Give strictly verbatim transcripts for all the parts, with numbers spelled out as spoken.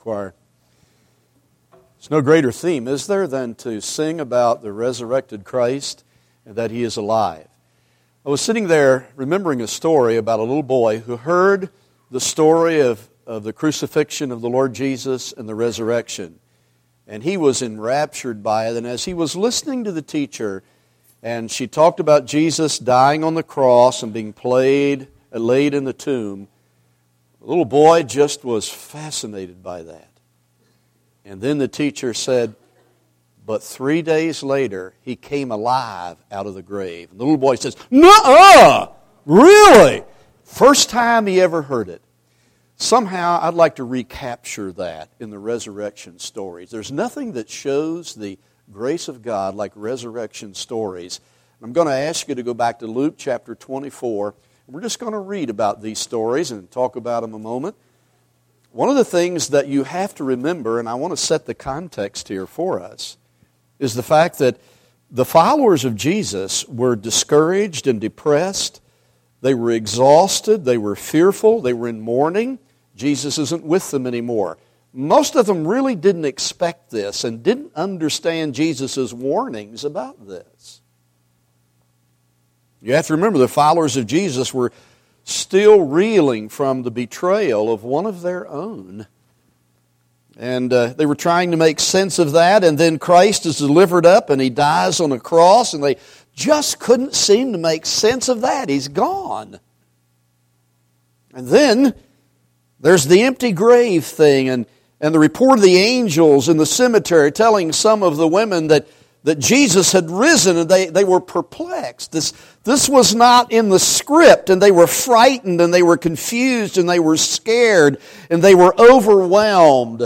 Choir. There's no greater theme, is there, than to sing about the resurrected Christ and that He is alive. I was sitting there remembering a story about a little boy who heard the story of, of the crucifixion of the Lord Jesus and the resurrection. And he was enraptured by it. And as he was listening to the teacher, and she talked about Jesus dying on the cross and being played, laid in the tomb, the little boy just was fascinated by that. And then the teacher said, but three days later, He came alive out of the grave. And the little boy says, nuh-uh! Really? First time he ever heard it. Somehow, I'd like to recapture that in the resurrection stories. There's nothing that shows the grace of God like resurrection stories. I'm going to ask you to go back to Luke chapter twenty-four. We're just going to read about these stories and talk about them a moment. One of the things that you have to remember, and I want to set the context here for us, is the fact that the followers of Jesus were discouraged and depressed. They were exhausted. They were fearful. They were in mourning. Jesus isn't with them anymore. Most of them really didn't expect this and didn't understand Jesus' warnings about this. You have to remember the followers of Jesus were still reeling from the betrayal of one of their own. And uh, they were trying to make sense of that, and then Christ is delivered up and He dies on a cross, and they just couldn't seem to make sense of that. He's gone. And then there's the empty grave thing, and, and the report of the angels in the cemetery telling some of the women that that Jesus had risen, and they, they were perplexed. This, this was not in the script, and they were frightened, and they were confused, and they were scared, and they were overwhelmed.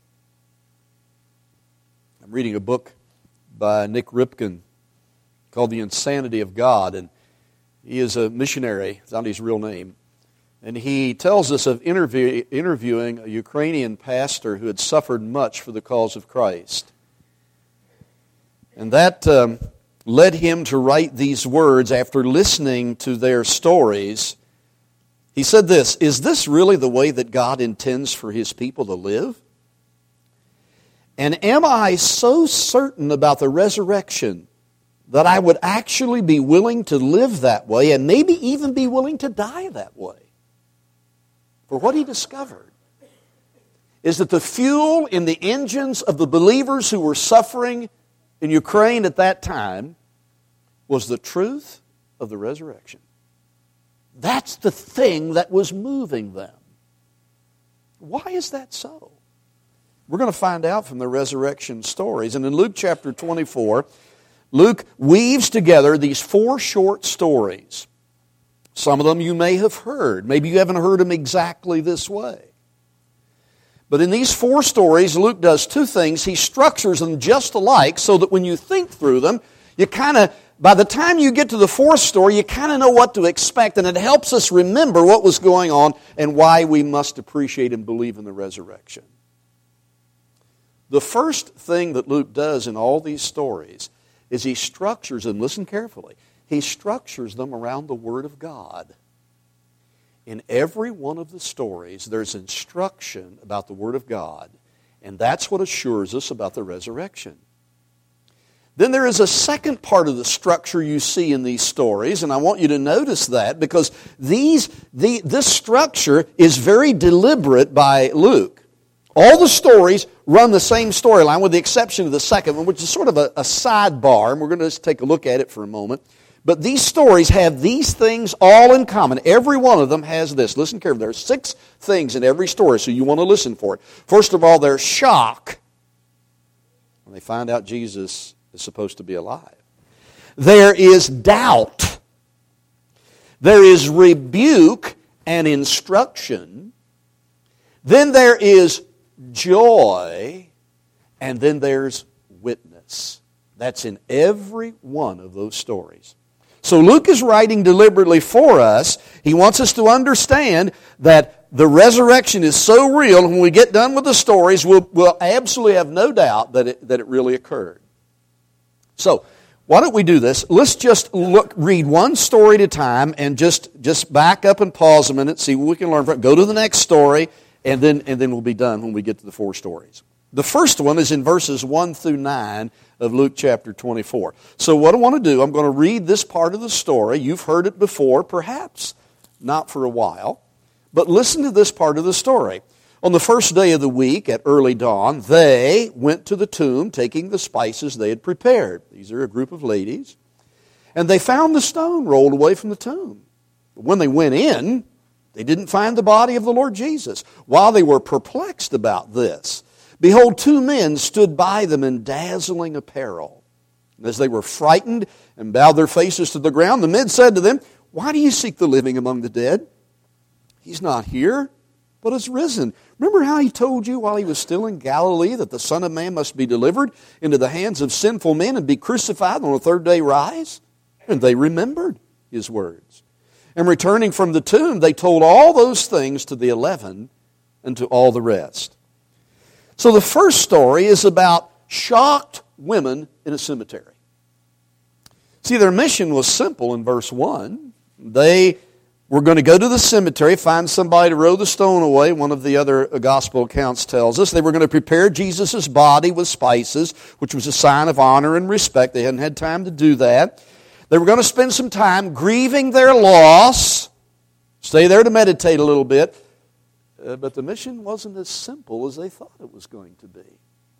I'm reading a book by Nick Ripken called The Insanity of God, and he is a missionary. It's not his real name. And he tells us of interview, interviewing a Ukrainian pastor who had suffered much for the cause of Christ. And that um, led him to write these words after listening to their stories. He said this, "Is this really the way that God intends for His people to live? And am I so certain about the resurrection that I would actually be willing to live that way and maybe even be willing to die that way?" For what he discovered is that the fuel in the engines of the believers who were suffering in Ukraine at that time was the truth of the resurrection. That's the thing that was moving them. Why is that so? We're going to find out from the resurrection stories. And in Luke chapter twenty-four, Luke weaves together these four short stories. Some of them you may have heard. Maybe you haven't heard them exactly this way. But in these four stories, Luke does two things. He structures them just alike so that when you think through them, you kind of, by the time you get to the fourth story, you kind of know what to expect, and it helps us remember what was going on and why we must appreciate and believe in the resurrection. The first thing that Luke does in all these stories is he structures them, listen carefully, he structures them around the Word of God. In every one of the stories, there's instruction about the Word of God, and that's what assures us about the resurrection. Then there is a second part of the structure you see in these stories, and I want you to notice that because these, the, this structure is very deliberate by Luke. All the stories run the same storyline with the exception of the second one, which is sort of a, a sidebar, and we're going to just take a look at it for a moment. But these stories have these things all in common. Every one of them has this. Listen carefully. There are six things in every story, so you want to listen for it. First of all, there's shock when they find out Jesus is supposed to be alive. There is doubt. There is rebuke and instruction. Then there is joy. And then there's witness. That's in every one of those stories. So Luke is writing deliberately for us. He wants us to understand that the resurrection is so real, and when we get done with the stories, we'll, we'll absolutely have no doubt that it, that it really occurred. So, why don't we do this? Let's just look, read one story at a time and just, just back up and pause a minute, see what we can learn from it. Go to the next story, And then, and then we'll be done when we get to the four stories. The first one is in verses one through nine of Luke chapter twenty-four. So what I want to do, I'm going to read this part of the story. You've heard it before, perhaps not for a while. But listen to this part of the story. On the first day of the week, at early dawn, they went to the tomb, taking the spices they had prepared. These are a group of ladies. And they found the stone rolled away from the tomb. But when they went in, they didn't find the body of the Lord Jesus. While they were perplexed about this, behold, two men stood by them in dazzling apparel. And as they were frightened and bowed their faces to the ground, the men said to them, "Why do you seek the living among the dead? He's not here, but has risen. Remember how he told you while he was still in Galilee that the Son of Man must be delivered into the hands of sinful men and be crucified and on the third day rise?" And they remembered his words. And returning from the tomb, they told all those things to the eleven and to all the rest. So the first story is about shocked women in a cemetery. See, their mission was simple in verse one. They were going to go to the cemetery, find somebody to roll the stone away. One of the other gospel accounts tells us they were going to prepare Jesus' body with spices, which was a sign of honor and respect. They hadn't had time to do that. They were going to spend some time grieving their loss, stay there to meditate a little bit. Uh, but the mission wasn't as simple as they thought it was going to be.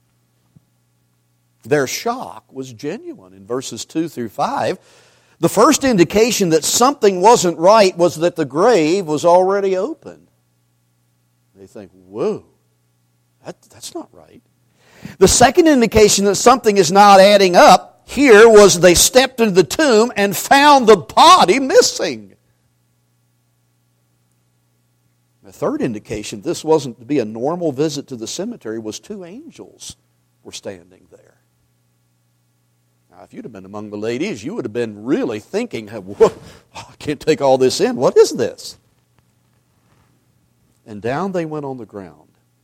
Their shock was genuine. In verses two through five, the first indication that something wasn't right was that the grave was already open. They think, whoa, that, that's not right. The second indication that something is not adding up here was they stepped into the tomb and found the body missing. The third indication this wasn't to be a normal visit to the cemetery was two angels were standing there. Now, if you'd have been among the ladies, you would have been really thinking, whoa, I can't take all this in. What is this? And down they went on the ground.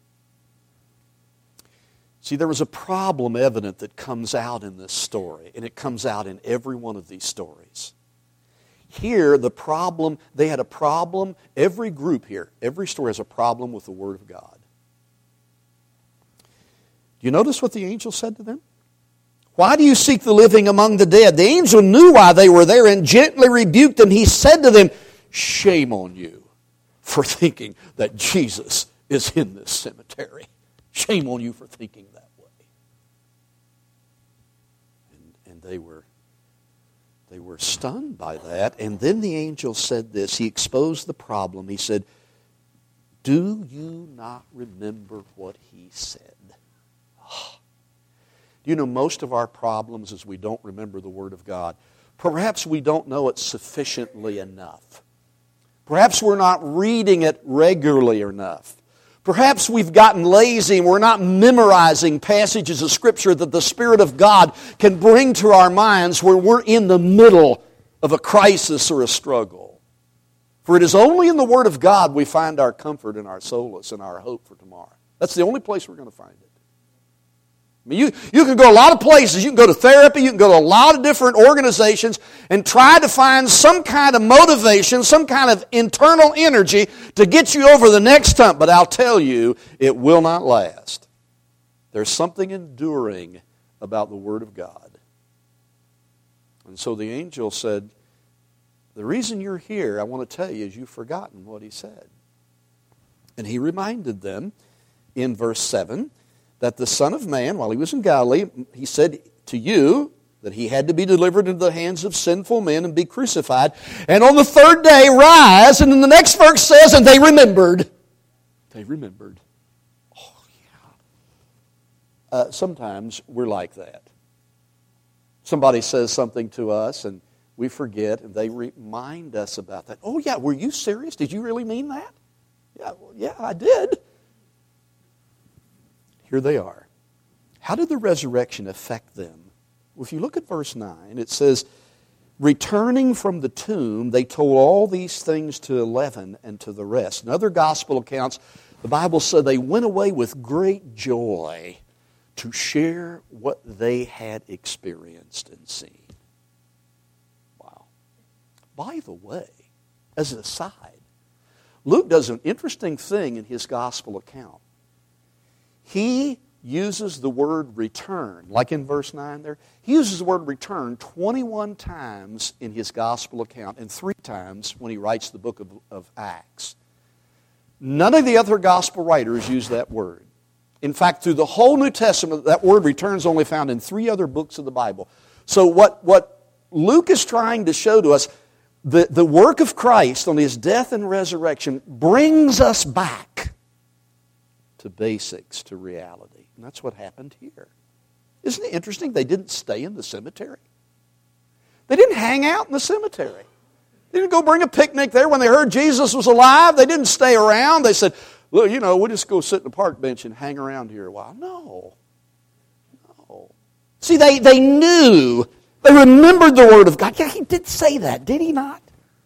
See, there was a problem evident that comes out in this story, and it comes out in every one of these stories. Here, the problem, they had a problem, every group here, every story has a problem with the Word of God. Do you notice what the angel said to them? Why do you seek the living among the dead? The angel knew why they were there and gently rebuked them. He said to them, shame on you for thinking that Jesus is in this cemetery. Shame on you for thinking that way. And, and they were they were stunned by that. And then the angel said this. He exposed the problem. He said, do you not remember what he said? Oh. Do you know most of our problems is we don't remember the Word of God? Perhaps we don't know it sufficiently enough. Perhaps we're not reading it regularly enough. Perhaps we've gotten lazy and we're not memorizing passages of Scripture that the Spirit of God can bring to our minds where we're in the middle of a crisis or a struggle. For it is only in the Word of God we find our comfort and our solace and our hope for tomorrow. That's the only place we're going to find it. I mean, you, you can go a lot of places. You can go to therapy. You can go to a lot of different organizations and try to find some kind of motivation, some kind of internal energy to get you over the next hump. But I'll tell you, it will not last. There's something enduring about the Word of God. And so the angel said, the reason you're here, I want to tell you, is you've forgotten what he said. And he reminded them in verse seven, that the Son of Man, while he was in Galilee, he said to you that he had to be delivered into the hands of sinful men and be crucified, and on the third day rise. And then the next verse says, and they remembered. They remembered. Oh, yeah. Uh, sometimes we're like that. Somebody says something to us, and we forget, and they remind us about that. Oh, yeah, were you serious? Did you really mean that? Yeah, well, yeah, I did. Here they are. How did the resurrection affect them? Well, if you look at verse nine, it says, returning from the tomb, they told all these things to eleven and to the rest. In other gospel accounts, the Bible said they went away with great joy to share what they had experienced and seen. Wow. By the way, as an aside, Luke does an interesting thing in his gospel account. He uses the word return, like in verse nine there. He uses the word return twenty-one times in his gospel account and three times when he writes the book of, of Acts. None of the other gospel writers use that word. In fact, through the whole New Testament, that word return is only found in three other books of the Bible. So what, what Luke is trying to show to us, the, the work of Christ on His death and resurrection brings us back to basics, to reality. And that's what happened here. Isn't it interesting? They didn't stay in the cemetery. They didn't hang out in the cemetery. They didn't go bring a picnic there when they heard Jesus was alive. They didn't stay around. They said, well, you know, we'll just go sit in the park bench and hang around here a while. No. No. See, they, they knew. They remembered the Word of God. Yeah, He did say that, did He not?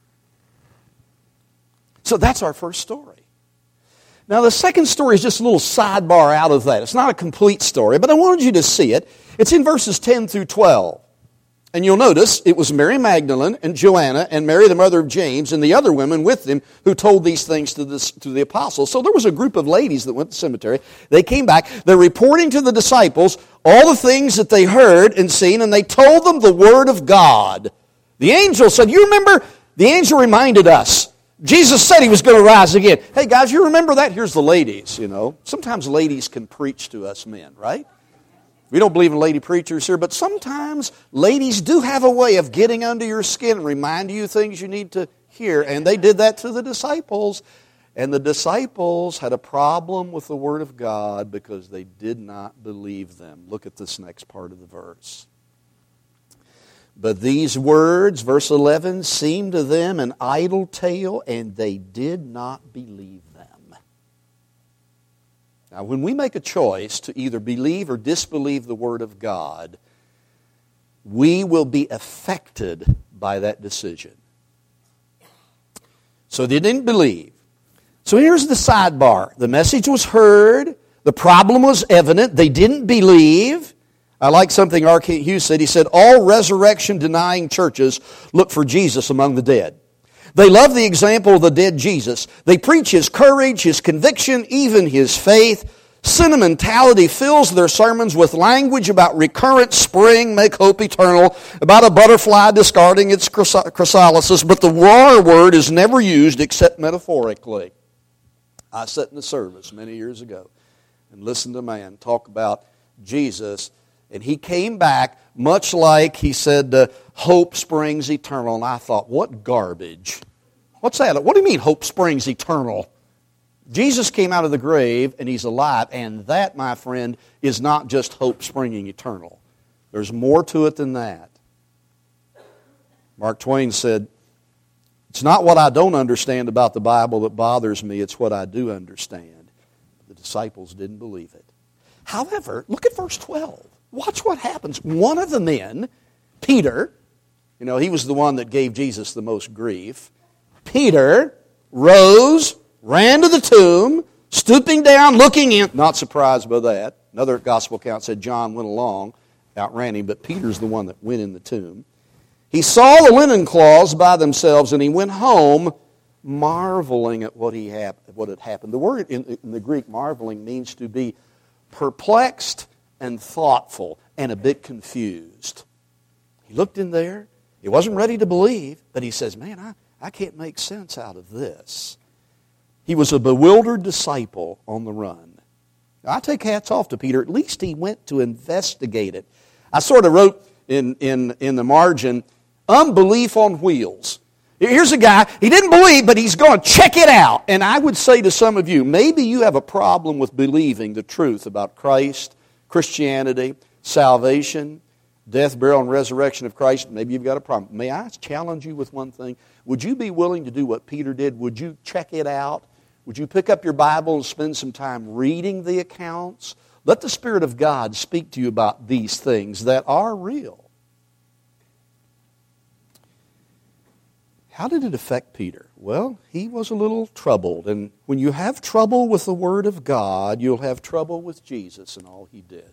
So that's our first story. Now, the second story is just a little sidebar out of that. It's not a complete story, but I wanted you to see it. It's in verses ten through twelve. And you'll notice it was Mary Magdalene and Joanna and Mary, the mother of James, and the other women with them who told these things to, this, to the apostles. So there was a group of ladies that went to the cemetery. They came back. They're reporting to the disciples all the things that they heard and seen, and they told them the Word of God. The angel said, you remember, the angel reminded us. Jesus said He was going to rise again. Hey, guys, you remember that? Here's the ladies, you know. Sometimes ladies can preach to us men, right? We don't believe in lady preachers here, but sometimes ladies do have a way of getting under your skin and reminding you things you need to hear. And they did that to the disciples. And the disciples had a problem with the Word of God because they did not believe them. Look at this next part of the verse. But these words, verse eleven, seemed to them an idle tale, and they did not believe them. Now, when we make a choice to either believe or disbelieve the Word of God, we will be affected by that decision. So they didn't believe. So here's the sidebar. The message was heard. The problem was evident. They didn't believe. I like something R K Hughes said. He said, all resurrection-denying churches look for Jesus among the dead. They love the example of the dead Jesus. They preach His courage, His conviction, even His faith. Sentimentality fills their sermons with language about recurrent spring, make hope eternal, about a butterfly discarding its chrysalis, but the raw word is never used except metaphorically. I sat in the service many years ago and listened to a man talk about Jesus, and he came back much like he said, uh, hope springs eternal. And I thought, what garbage. What's that? What do you mean hope springs eternal? Jesus came out of the grave and He's alive. And that, my friend, is not just hope springing eternal. There's more to it than that. Mark Twain said, it's not what I don't understand about the Bible that bothers me. It's what I do understand. The disciples didn't believe it. However, look at verse twelve. Watch what happens. One of the men, Peter, you know, he was the one that gave Jesus the most grief. Peter rose, ran to the tomb, stooping down, looking in. Not surprised by that. Another gospel account said John went along, outran him, but Peter's the one that went in the tomb. He saw the linen cloths by themselves, and he went home marveling at what he hap- what had happened. The word in, in the Greek, marveling, means to be perplexed and thoughtful and a bit confused. He looked in there. He wasn't ready to believe, but he says, man, I, I can't make sense out of this. He was a bewildered disciple on the run. Now, I take hats off to Peter. At least he went to investigate it. I sort of wrote in, in, in the margin, unbelief on wheels. Here's a guy, he didn't believe, but he's going to check it out. And I would say to some of you, maybe you have a problem with believing the truth about Christ, Christianity, salvation, death, burial, and resurrection of Christ. Maybe you've got a problem. May I challenge you with one thing? Would you be willing to do what Peter did? Would you check it out? Would you pick up your Bible and spend some time reading the accounts? Let the Spirit of God speak to you about these things that are real. How did it affect Peter? Well, he was a little troubled. And when you have trouble with the Word of God, you'll have trouble with Jesus and all He did.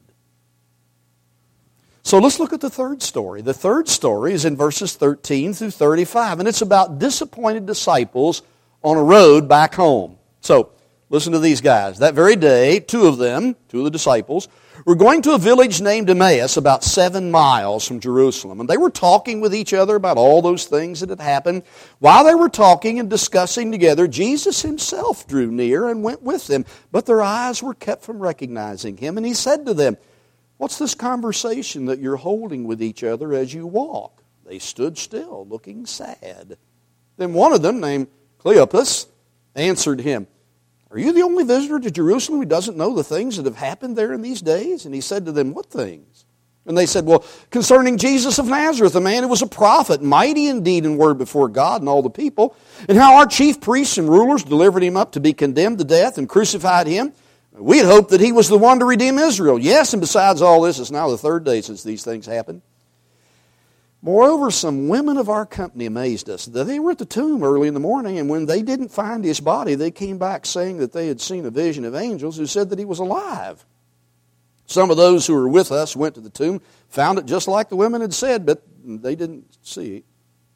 So let's look at the third story. The third story is in verses thirteen through thirty-five, and it's about disappointed disciples on a road back home. So, listen to these guys. That very day, two of them, two of the disciples, were going to a village named Emmaus, about seven miles from Jerusalem. And they were talking with each other about all those things that had happened. While they were talking and discussing together, Jesus himself drew near and went with them. But their eyes were kept from recognizing him. And he said to them, "What's this conversation that you're holding with each other as you walk?" They stood still, looking sad. Then one of them, named Cleopas, answered him, "Are you the only visitor to Jerusalem who doesn't know the things that have happened there in these days?" And he said to them, "What things?" And they said, "Well, concerning Jesus of Nazareth, a man who was a prophet, mighty in deed and word before God and all the people, and how our chief priests and rulers delivered him up to be condemned to death and crucified him. We had hoped that he was the one to redeem Israel. Yes, and besides all this, it's now the third day since these things happened. Moreover, some women of our company amazed us. They were at the tomb early in the morning, and when they didn't find his body, they came back saying that they had seen a vision of angels who said that he was alive. Some of those who were with us went to the tomb, found it just like the women had said, but they didn't see it."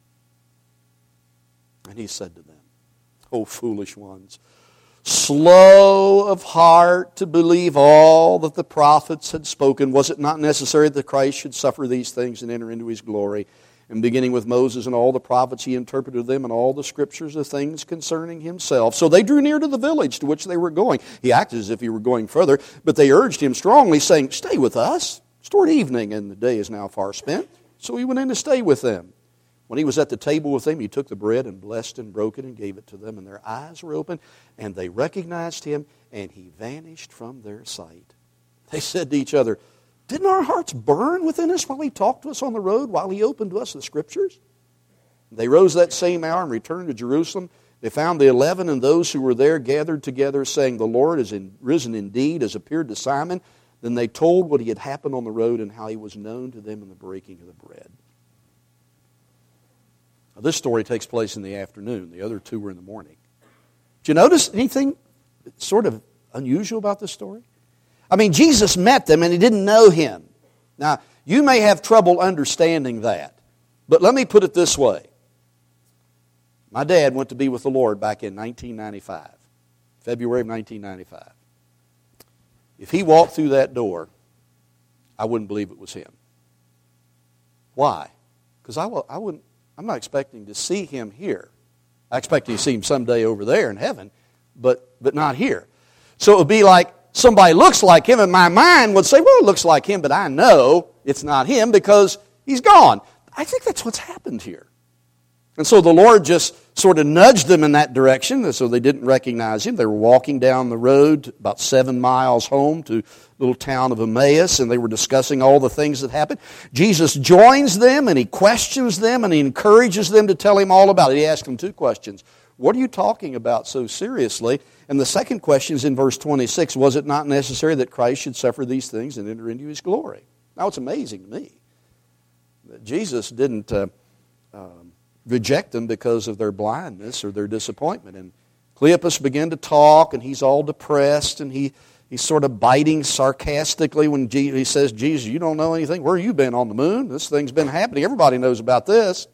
And he said to them, "O foolish ones, slow of heart to believe all that the prophets had spoken. Was it not necessary that Christ should suffer these things and enter into his glory? And beginning with Moses and all the prophets, he interpreted them and all the scriptures of things concerning himself." So they drew near to the village to which they were going. He acted as if he were going further, but they urged him strongly, saying, "Stay with us. It's toward evening, and the day is now far spent." So he went in to stay with them. When he was at the table with them, he took the bread and blessed and broke it and gave it to them. And their eyes were open, and they recognized him, and he vanished from their sight. They said to each other, "Didn't our hearts burn within us while he talked to us on the road, while he opened to us the Scriptures?" They rose that same hour and returned to Jerusalem. They found the eleven and those who were there gathered together, saying, "The Lord is in, risen indeed, has appeared to Simon." Then they told what he had happened on the road and how he was known to them in the breaking of the bread. Now, this story takes place in the afternoon. The other two were in the morning. Did you notice anything sort of unusual about this story? I mean, Jesus met them and he didn't know him. Now, you may have trouble understanding that. But let me put it this way. My dad went to be with the Lord back in nineteen ninety-five, February of nineteen ninety-five. If he walked through that door, I wouldn't believe it was him. Why? Because I, I wouldn't. I'm not expecting to see him here. I expect to see him someday over there in heaven, but, but not here. So it would be like somebody looks like him, and my mind would say, well, it looks like him, but I know it's not him because he's gone. I think that's what's happened here. And so the Lord just sort of nudged them in that direction, so they didn't recognize him. They were walking down the road about seven miles home to the little town of Emmaus, and they were discussing all the things that happened. Jesus joins them, and he questions them, and he encourages them to tell him all about it. He asks them two questions. What are you talking about so seriously? And the second question is in verse twenty-six. Was it not necessary that Christ should suffer these things and enter into his glory? Now, it's amazing to me that Jesus didn't Uh, um, reject them because of their blindness or their disappointment. And Cleopas began to talk, and he's all depressed, and he, he's sort of biting sarcastically when he says, "Jesus, you don't know anything? Where have you been on the moon? This thing's been happening. Everybody knows about this."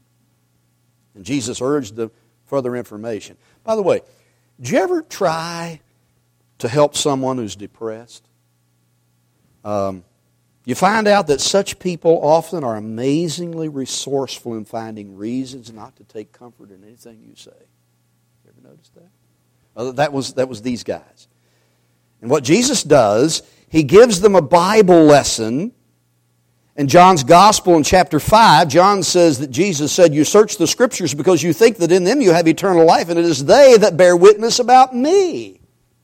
And Jesus urged them further information. By the way, did you ever try to help someone who's depressed? Um, You find out that such people often are amazingly resourceful in finding reasons not to take comfort in anything you say. You ever noticed that? Uh, that was, that was these guys. And what Jesus does, he gives them a Bible lesson. In John's Gospel in chapter five, John says that Jesus said, "You search the Scriptures because you think that in them you have eternal life, and it is they that bear witness about me."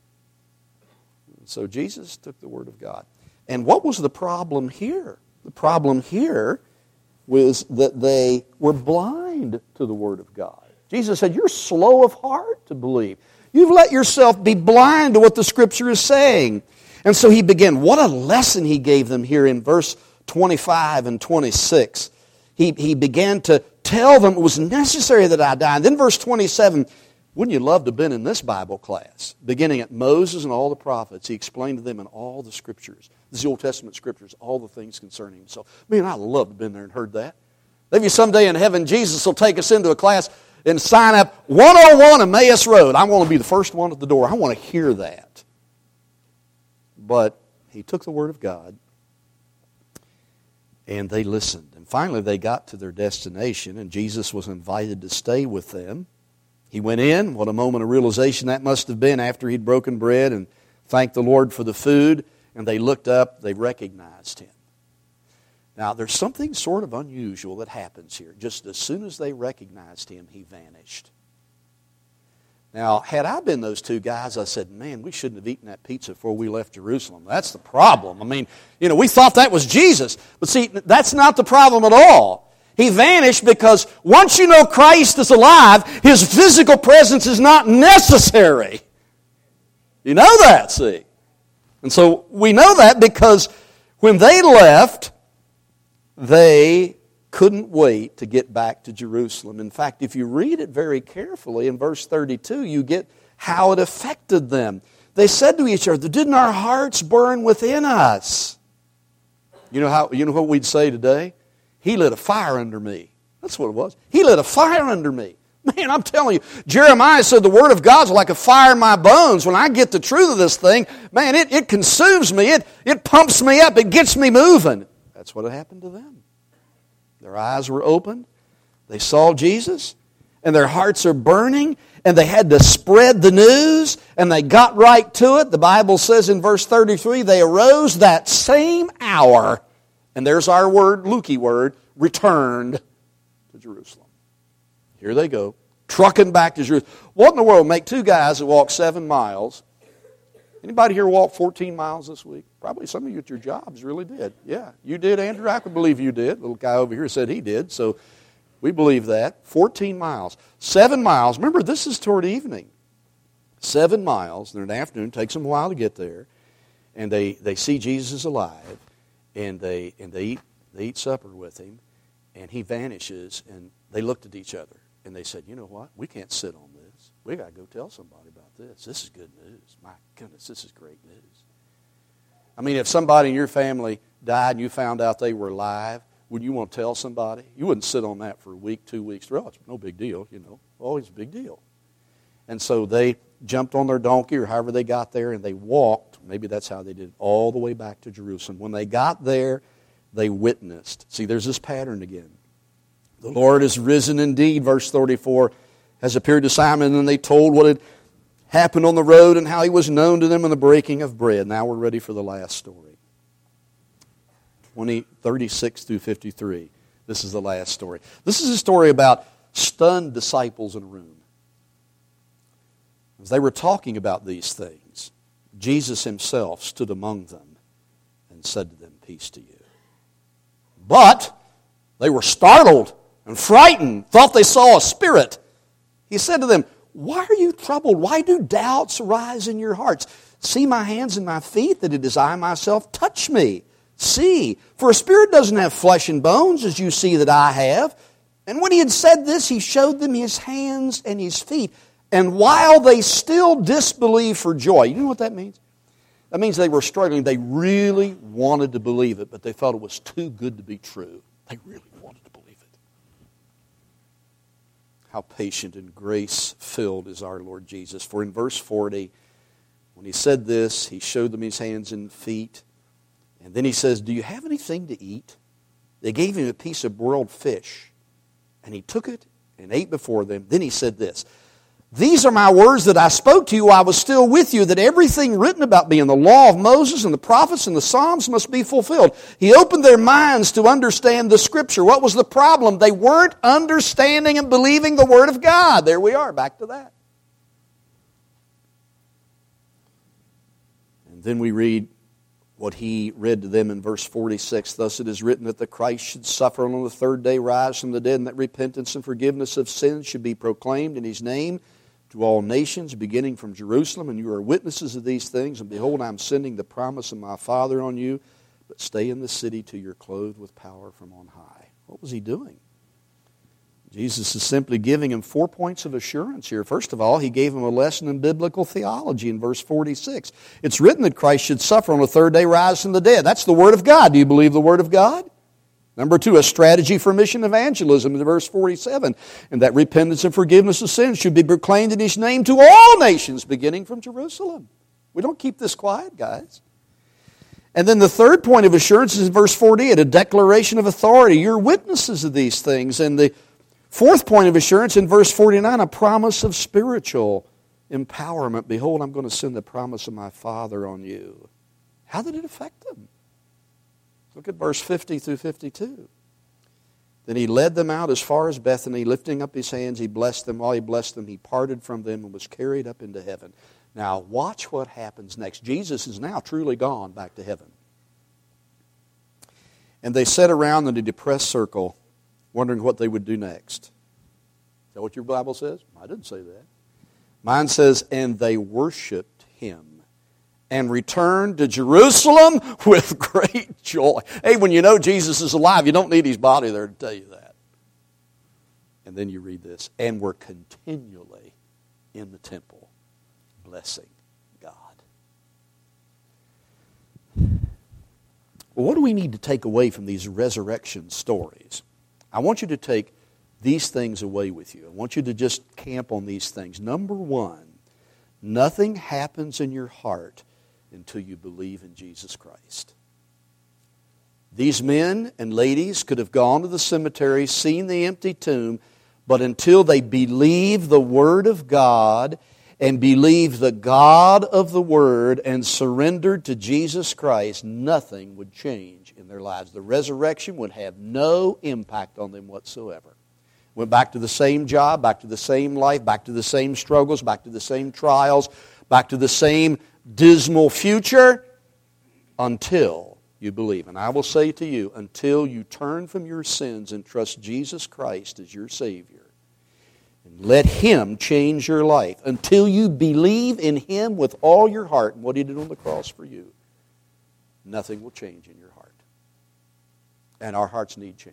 So Jesus took the Word of God. And what was the problem here? The problem here was that they were blind to the Word of God. Jesus said, "You're slow of heart to believe. You've let yourself be blind to what the Scripture is saying." And so he began. What a lesson he gave them here in verse twenty-five and twenty-six. He, he began to tell them it was necessary that I die. And then verse twenty-seven, wouldn't you love to have been in this Bible class? Beginning at Moses and all the prophets, he explained to them in all the Scriptures. This is the Old Testament Scriptures, all the things concerning himself. Man, I'd love to have been there and heard that. Maybe someday in heaven, Jesus will take us into a class and sign up one oh one Emmaus Road. I want to be the first one at the door. I want to hear that. But he took the Word of God, and they listened. And finally they got to their destination, and Jesus was invited to stay with them. He went in. What a moment of realization that must have been after he'd broken bread and thanked the Lord for the food. And they looked up, they recognized him. Now, there's something sort of unusual that happens here. Just as soon as they recognized him, he vanished. Now, had I been those two guys, I said, man, we shouldn't have eaten that pizza before we left Jerusalem. That's the problem. I mean, you know, we thought that was Jesus. But see, that's not the problem at all. He vanished because once you know Christ is alive, His physical presence is not necessary. You know that, see? And so we know that because when they left, they couldn't wait to get back to Jerusalem. In fact, if you read it very carefully in verse thirty-two, you get how it affected them. They said to each other, didn't our hearts burn within us? You know how? You know what we'd say today? He lit a fire under me. That's what it was. He lit a fire under me. Man, I'm telling you, Jeremiah said the Word of God's like a fire in my bones. When I get the truth of this thing, man, it, it consumes me. It, it pumps me up. It gets me moving. That's what had happened to them. Their eyes were opened. They saw Jesus, and their hearts are burning, and they had to spread the news, and they got right to it. The Bible says in verse thirty-three, they arose that same hour, and there's our word, Lukey word, returned to Jerusalem. Here they go, trucking back to Jerusalem. What in the world make two guys that walk seven miles? Anybody here walk fourteen miles this week? Probably some of you at your jobs really did. Yeah, you did, Andrew. I could believe you did. Little guy over here said he did, so we believe that. fourteen miles. Seven miles. Remember, this is toward evening. Seven miles. They're in the afternoon. It takes them a while to get there. And they, they see Jesus alive, and they and they eat, they eat supper with him, and he vanishes, and they looked at each other. And they said, you know what? We can't sit on this. We got to go tell somebody about this. This is good news. My goodness, this is great news. I mean, if somebody in your family died and you found out they were alive, would you want to tell somebody? You wouldn't sit on that for a week, two weeks. Well, it's no big deal, you know. Always a big deal. And so they jumped on their donkey or however they got there, and they walked. Maybe that's how they did it, all the way back to Jerusalem. When they got there, they witnessed. See, there's this pattern again. The Lord is risen indeed, verse thirty-four, has appeared to Simon, and they told what had happened on the road and how he was known to them in the breaking of bread. Now we're ready for the last story. twenty, thirty-six through fifty-three. This is the last story. This is a story about stunned disciples in a room. As they were talking about these things, Jesus himself stood among them and said to them, peace to you. But they were startled and frightened, thought they saw a spirit. He said to them, why are you troubled? Why do doubts arise in your hearts? See my hands and my feet, that it is I myself. Touch me. See, for a spirit doesn't have flesh and bones, as you see that I have. And when he had said this, he showed them his hands and his feet. And while they still disbelieved for joy, you know what that means? That means they were struggling. They really wanted to believe it, but they felt it was too good to be true. They really wanted to believe it. How patient and grace-filled is our Lord Jesus. For in verse forty, when he said this, he showed them his hands and feet. And then he says, do you have anything to eat? They gave him a piece of broiled fish. And he took it and ate before them. Then he said this, these are my words that I spoke to you while I was still with you, that everything written about me in the law of Moses and the prophets and the Psalms must be fulfilled. He opened their minds to understand the Scripture. What was the problem? They weren't understanding and believing the Word of God. There we are, back to that. And then we read what he read to them in verse forty-six. Thus it is written that the Christ should suffer and on the third day rise from the dead, and that repentance and forgiveness of sins should be proclaimed in his name to all nations, beginning from Jerusalem. And you are witnesses of these things. And behold, I am sending the promise of my Father on you. But stay in the city till you're clothed with power from on high. What was he doing? Jesus is simply giving him four points of assurance here. First of all, he gave him a lesson in biblical theology in verse forty-six. It's written that Christ should suffer on the third day, rise from the dead. That's the Word of God. Do you believe the Word of God? Number two, a strategy for mission evangelism in verse forty-seven. And that repentance and forgiveness of sins should be proclaimed in His name to all nations, beginning from Jerusalem. We don't keep this quiet, guys. And then the third point of assurance is in verse forty-eight, a declaration of authority. You're witnesses of these things. And the fourth point of assurance in verse forty-nine, a promise of spiritual empowerment. Behold, I'm going to send the promise of my Father on you. How did it affect them? Look at verse fifty through fifty-two. Then He led them out as far as Bethany, lifting up His hands, He blessed them. While He blessed them, He parted from them and was carried up into heaven. Now watch what happens next. Jesus is now truly gone back to heaven. And they sat around in a depressed circle, wondering what they would do next. Is that what your Bible says? I didn't say that. Mine says, and they worshiped Him and returned to Jerusalem with great joy. Hey, when you know Jesus is alive, you don't need His body there to tell you that. And then you read this, and were continually in the temple, blessing God. Well, what do we need to take away from these resurrection stories? I want you to take these things away with you. I want you to just camp on these things. Number one, nothing happens in your heart until you believe in Jesus Christ. These men and ladies could have gone to the cemetery, seen the empty tomb, but until they believed the Word of God and believed the God of the Word and surrendered to Jesus Christ, nothing would change in their lives. The resurrection would have no impact on them whatsoever. Went back to the same job, back to the same life, back to the same struggles, back to the same trials, back to the same dismal future until you believe. And I will say to you, until you turn from your sins and trust Jesus Christ as your Savior, and let Him change your life, until you believe in Him with all your heart and what He did on the cross for you, nothing will change in your heart. And our hearts need change.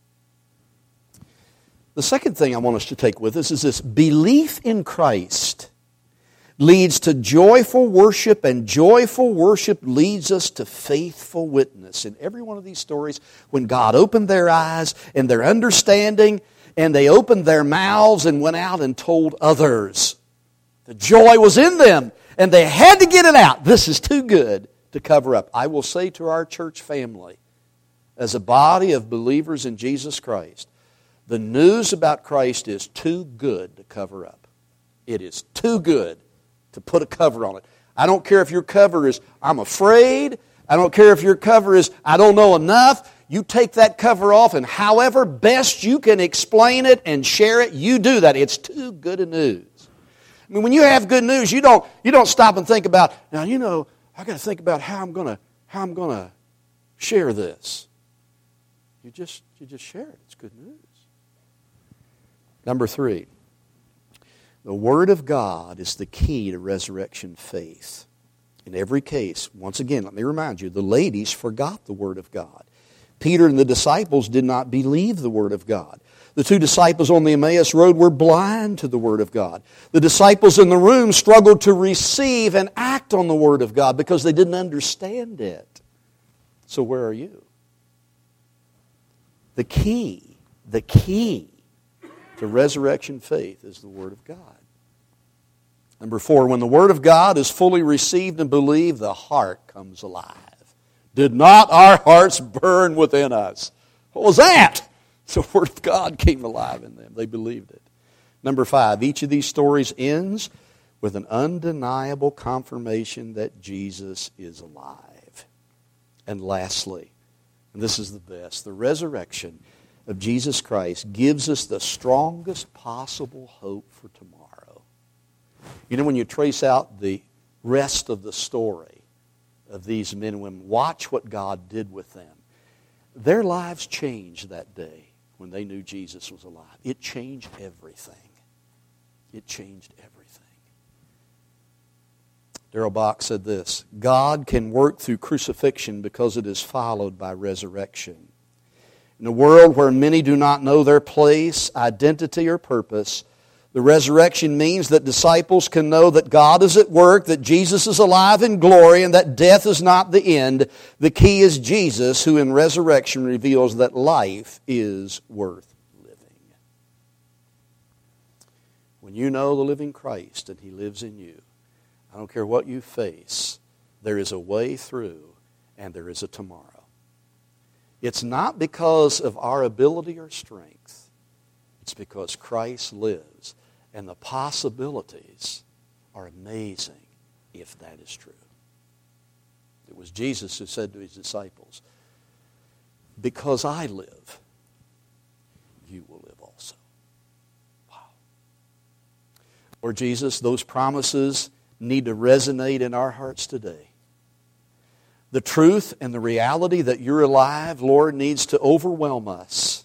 The second thing I want us to take with us is this: belief in Christ leads to joyful worship, and joyful worship leads us to faithful witness. In every one of these stories, when God opened their eyes and their understanding, and they opened their mouths and went out and told others, the joy was in them, and they had to get it out. This is too good to cover up. I will say to our church family, as a body of believers in Jesus Christ, the news about Christ is too good to cover up. It is too good to put a cover on it. I don't care if your cover is, I'm afraid. I don't care if your cover is, I don't know enough. You take that cover off, and however best you can explain it and share it, you do that. It's too good a news. I mean, when you have good news, you don't you don't stop and think about, now, you know, I got to think about how I'm gonna how I'm gonna share this. You just you just share it. It's good news. Number three, the Word of God is the key to resurrection faith. In every case, once again, let me remind you, the ladies forgot the Word of God. Peter and the disciples did not believe the Word of God. The two disciples on the Emmaus Road were blind to the Word of God. The disciples in the room struggled to receive and act on the Word of God because they didn't understand it. So where are you? The key, the key to resurrection faith is the Word of God. Number four, when the Word of God is fully received and believed, the heart comes alive. Did not our hearts burn within us? What was that? The Word of God came alive in them. They believed it. Number five, each of these stories ends with an undeniable confirmation that Jesus is alive. And lastly, and this is the best, the resurrection of Jesus Christ gives us the strongest possible hope for tomorrow. You know, when you trace out the rest of the story of these men and women, watch what God did with them. Their lives changed that day when they knew Jesus was alive. It changed everything. It changed everything. Darrell Bock said this: God can work through crucifixion because it is followed by resurrection. In a world where many do not know their place, identity, or purpose, The resurrection means that disciples can know that God is at work, that Jesus is alive in glory, and that death is not the end. The key is Jesus, who in resurrection reveals that life is worth living. When you know the living Christ and He lives in you, I don't care what you face, there is a way through and there is a tomorrow. It's not because of our ability or strength. It's because Christ lives. And the possibilities are amazing if that is true. It was Jesus who said to His disciples, because I live, you will live also. Wow. Lord Jesus, those promises need to resonate in our hearts today. The truth and the reality that You're alive, Lord, needs to overwhelm us.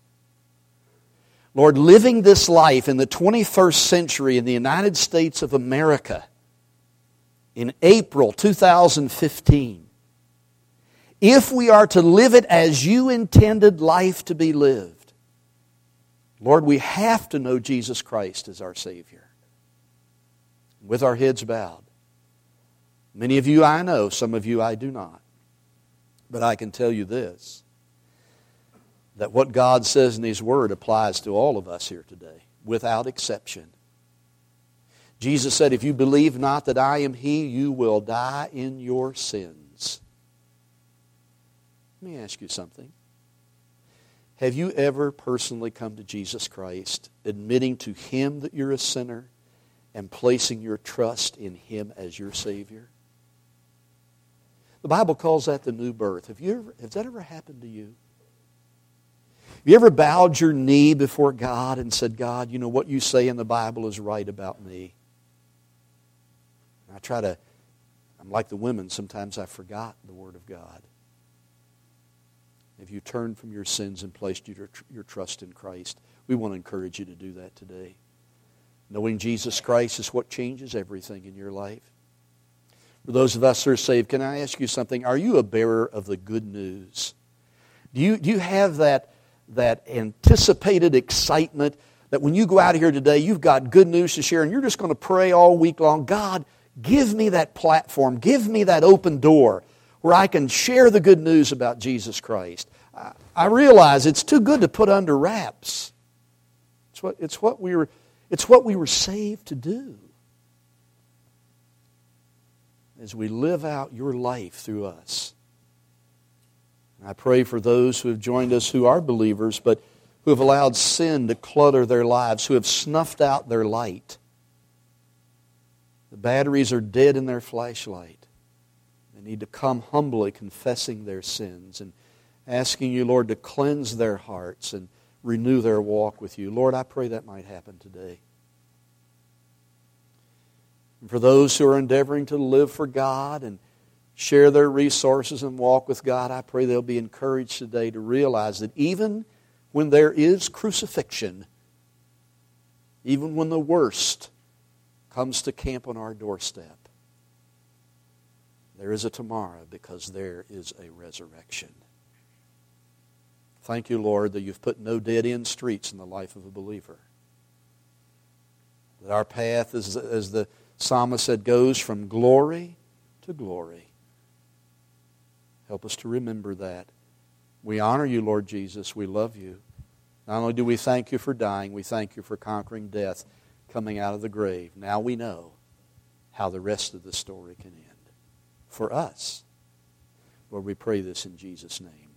Lord, living this life in the twenty-first century in the United States of America in April two thousand fifteen, if we are to live it as You intended life to be lived, Lord, we have to know Jesus Christ as our Savior. With our heads bowed. Many of you I know, some of you I do not. But I can tell you this, that what God says in His Word applies to all of us here today, without exception. Jesus said, if you believe not that I am He, you will die in your sins. Let me ask you something. Have you ever personally come to Jesus Christ, admitting to Him that you're a sinner and placing your trust in Him as your Savior? The Bible calls that the new birth. Have you ever, has that ever happened to you? Have you ever bowed your knee before God and said, God, you know what you say in the Bible is right about me? And I try to, I'm like the women, sometimes I forgot the Word of God. Have you turned from your sins and placed your, your trust in Christ? We want to encourage you to do that today. Knowing Jesus Christ is what changes everything in your life. For those of us who are saved, can I ask you something? Are you a bearer of the good news? Do you, do you have that, that anticipated excitement that when you go out of here today, you've got good news to share and you're just going to pray all week long, God, give me that platform, give me that open door where I can share the good news about Jesus Christ. I, I realize it's too good to put under wraps. It's what, it's what we were, it's what we were saved to do. As we live out Your life through us. And I pray for those who have joined us who are believers, but who have allowed sin to clutter their lives, who have snuffed out their light. The batteries are dead in their flashlight. They need to come humbly confessing their sins and asking You, Lord, to cleanse their hearts and renew their walk with You. Lord, I pray that might happen today. And for those who are endeavoring to live for God and share their resources and walk with God, I pray they'll be encouraged today to realize that even when there is crucifixion, even when the worst comes to camp on our doorstep, there is a tomorrow because there is a resurrection. Thank You, Lord, that You've put no dead-end streets in the life of a believer. That our path, is, as the psalmist said, goes from glory to glory. Help us to remember that. We honor You, Lord Jesus. We love You. Not only do we thank You for dying, we thank You for conquering death, coming out of the grave. Now we know how the rest of the story can end. For us, Lord, we pray this in Jesus' name.